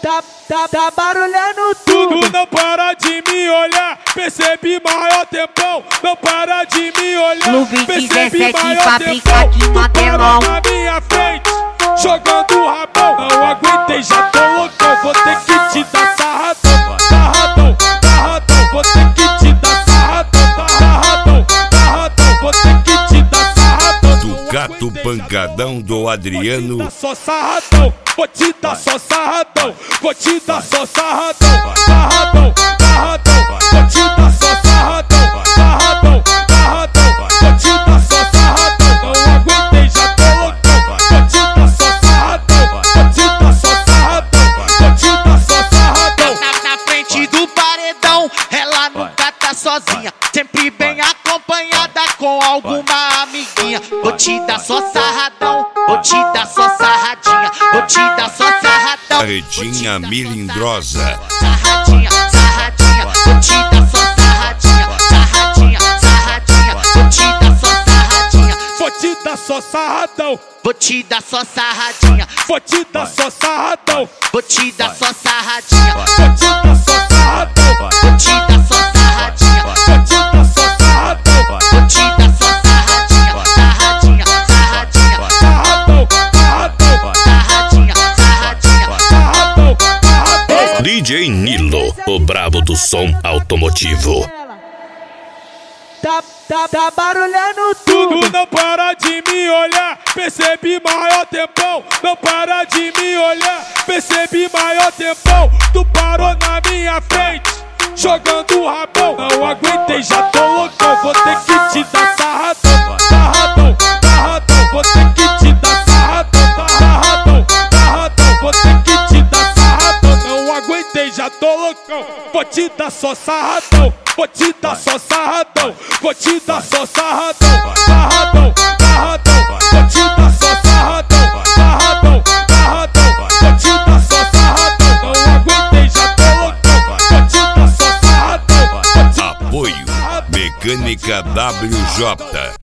Tá barulhando tudo. Tu não para de me olhar, percebi maior tempão. Não para de me olhar, Clube percebi 17 maior fabrica tempão. aqui no Tu Adelão. para na minha frente, jogando o rabão. Não aguentei, já tô loucão. Vou ter que te dar sarradão, sarradão, sarradão. Vou ter que te dar sarradão, sarradão, sarradão. Vou ter que te dar sarradão. Do gato pancadão do Adriano. Só sarradão, vou te dar só sarradão. Vou te dar só sarradão, sarradão, sarradão. Vou te dar só sarradão, sarradão, sarradão. Vou te dar só sarradão. Não aguentei, já tô loucão. Vou te dar só sarradão, vou te dar só sarradão. Vou te dar só sarradão. Na frente do paredão, ela nunca tá sozinha, sempre bem acompanhada com alguma amiguinha. Vou te dar só sarradão, vou te dar só sarradinha, vou te dar só sarradão. Redinha Milindrosa. Sarradinha, sarradinha, vou te dar só sarradinha, sarradinha, sarradinha, vou te dar só sarradinha. Vou te dar só sarradão, Vou te dar só sarradinha, vou te dar só sarradão. vou te dar só sarradinha, Vou te dar só sarradão, vou te dar só sarradinha, vou te dar só sarradão. vou te dar só sarradinha, sarradinha, sarradinha, Sarradão, sarradão, sarradinha, sarradinha. sarradão, sarradão. DJ Nilo, o brabo do som automotivo. Tá barulhando tudo. Tu não para de me olhar, percebi maior tempão. Não para de me olhar, percebi maior tempão. Tu parou na minha frente, jogando o rabão. Não aguentei, já tô loucão. Vou ter que te dar sarradão, sarradão, sarradão. Vou ter que te dar sarradão, sarradão, sarradão. Vou ter que te dar sarradão. Não aguentei, já tô loucão. Vou te dar só sarradão, vou te dar só sarradão. Vou te dar só sarradão, sarradão, sarradão. Vou te dar só sarradão, sarradão, sarradão. Vou te dar só sarradão. Não aguentei, já tô loucão. Vou te dar só sarradão, vou te dar Apoio Mecânica WJ.